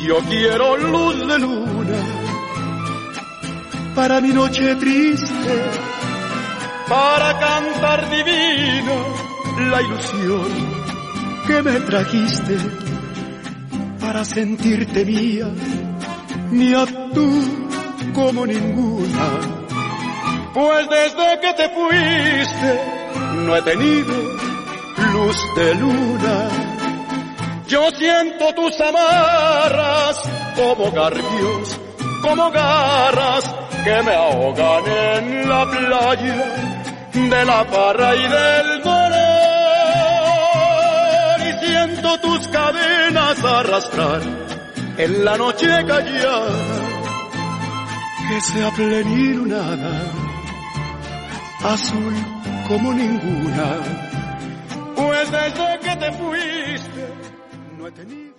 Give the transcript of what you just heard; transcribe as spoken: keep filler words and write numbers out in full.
Yo quiero luz de luna para mi noche triste, para cantar divina la ilusión que me trajiste, para sentirte mía, mía tú como ninguna. Pues desde que te fuiste no he tenido luz de luna. Yo siento tus amarras como garfios, como garras que me ahogan en la playa de la parra y del dolor. Y siento tus cadenas arrastrar en la noche callada, que sea plenilunada, azul como ninguna. Pues desde que te fuiste no he tenido